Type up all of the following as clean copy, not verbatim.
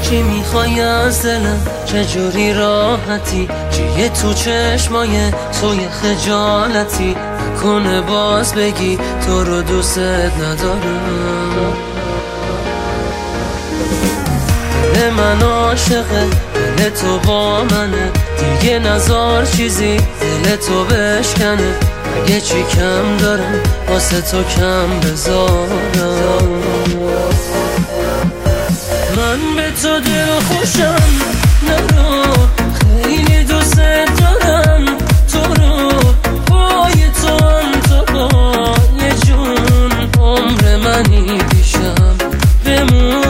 چی میخوای از دلم، چجوری راحتی، چیه تو چشمای توی خجالتی، نکنه باز بگی تو رو دوست ندارم. دل من عاشقه، دل تو با منه، دیگه نذار چیزی دل تو بشکنه. اگه چی کم دارم واسه تو کم بذارم. من به تو دل خوشم، نرو خیلی دوست دارم تو رو، پای تو هم تو پای جون، عمر منی پیشم بمون.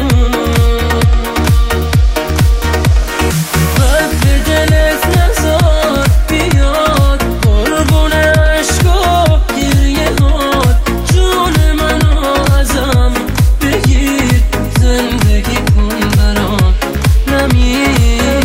بد به دلت نذار بیاد قربون عشقا گریه هات، جون منو ازم بگیر، زندگی کن برام نمیر.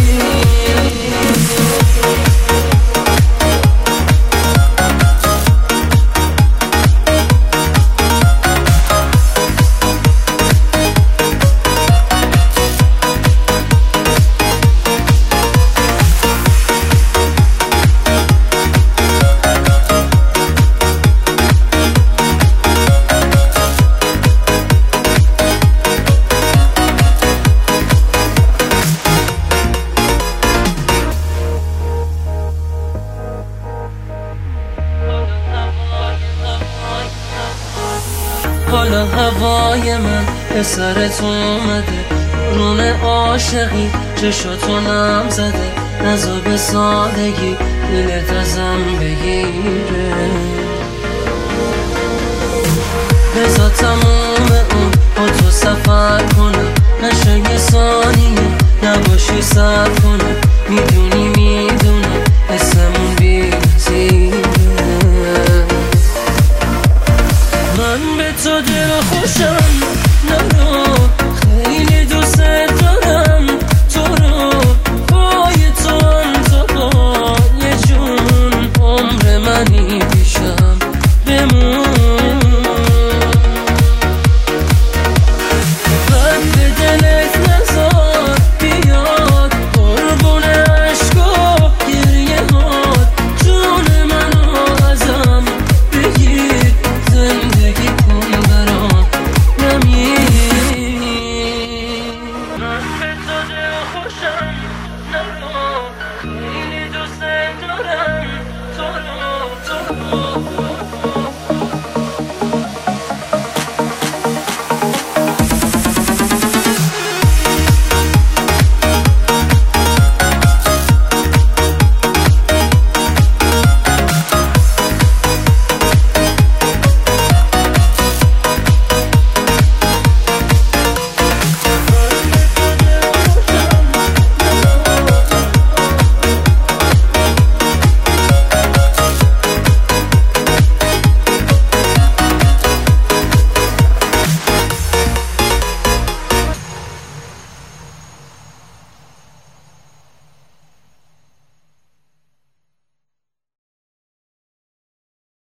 حالا هوای من به سرت اومده، رون عاشقی چشاتو نم زده، نذار به سادگی دلت ازم بگیره. بذار تموم